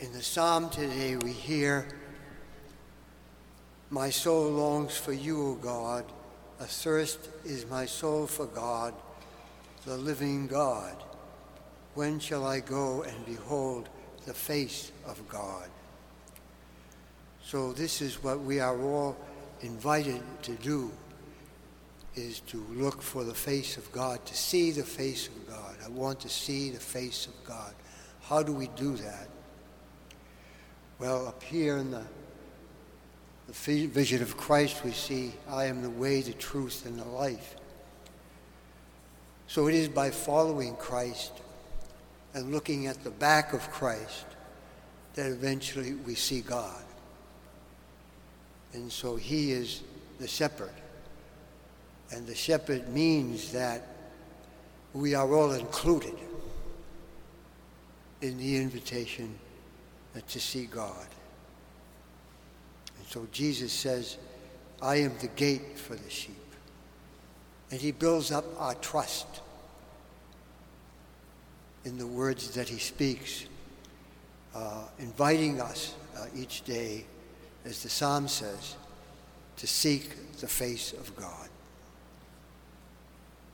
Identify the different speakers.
Speaker 1: In the psalm today we hear, "My soul longs for you, O God. Athirst is my soul for God, the living God. When shall I go and behold the face of God?" So this is what we are all invited to do, is to look for the face of God, to see the face of God. I want to see the face of God. How do we do that? Well, up here in the vision of Christ, we see, "I am the way, the truth, and the life." So it is by following Christ and looking at the back of Christ that eventually we see God. And so he is the shepherd. And the shepherd means that we are all included in the invitation to see God. And so Jesus says, "I am the gate for the sheep." And he builds up our trust in the words that he speaks, inviting us each day, as the psalm says, to seek the face of God.